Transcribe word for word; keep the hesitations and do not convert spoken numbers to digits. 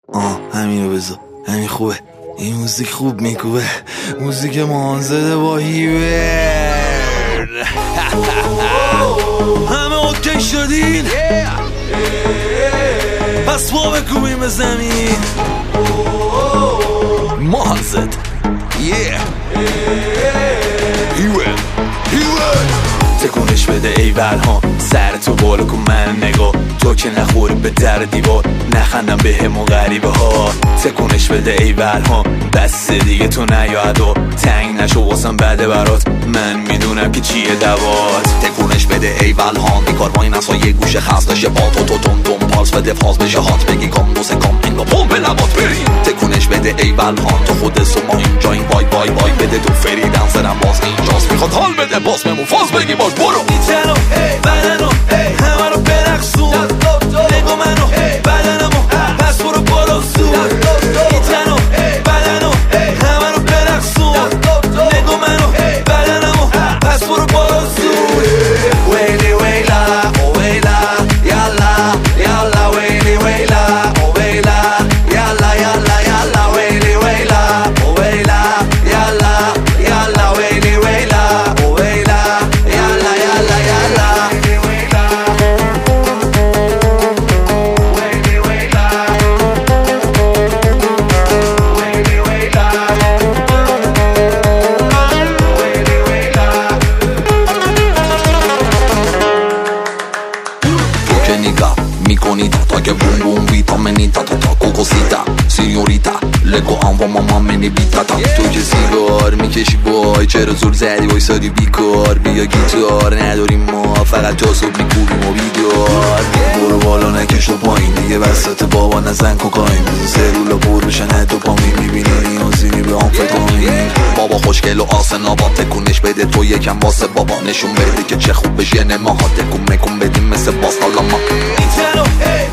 آه همینو بذار، همین خوبه، این موزیک خوب میکوبه، موزیک مانزده با هیوه. همه اوکی شدین؟ پس با بکوبیم به زمین. مانزد یه هیوه هیوه. تکونش بده ای ها، سر تو بالا کن من نگاه، تو که نخوری به در دیوار، نخندم به همون غریبه ها. تکونش بده ای ها، بس دیگه تو نیاد و تنگ نشو واسم بده برات، من میدونم که چیه دوات. تکونش بده ای ها، بیکار وای نسا یه گوشه خست بشه با تو تو تون تون پالس بده فاز بشه هات، بگی کام دوست کام انگا پومپ لبات بریم. تکونش بده ای ها، تو خود سو ما اینجا این وای وای وای بده تو فری دنسرم باز اینجاست، میخواد حال بده باز بمون فاز بگی باش برو. ایتنو بدنو همه رو برقصون، نگو منو بدنمو پس برو برو زود. ایتنو بدنو همه رو برقصون، نگو منو بدنمو پس برو برو زود. ویلی ویلا او ویلا یالا یالا ویلی ویلا او ویلا یالا یالا یالا ویلی ویلا او ویلا یالا یالا ویلی ویلا او ویلا یالا یالا یالا ویلی ویلا ویلی ویلا ویلی ویلا. تو که نگاه میکنی تا تا که بوم بوم ویتامینی تا تا تا کوکوسیتا سینیوریتا لگو آنوا ماما منی بیتا تا. تو که سیگار میکشی وای چرا زور زدی وایسادی بیکار، بیا گیتار نداریم ما فقط تا صبح میکوبیم و بیدار. برو بالا نکش تو پایین دیگه وسط بابا نزن کوکاین، بزن سرولا پر بشن حتی پامین، میبینی نیازینی به آمفتامین. بابا خوشگل و آسنا با تکونش بده تو یکم واسه بابا، نشون بده که چه خوب بشه نماها، تکون مکون بدیم مثل باس حالا ما. ایتنو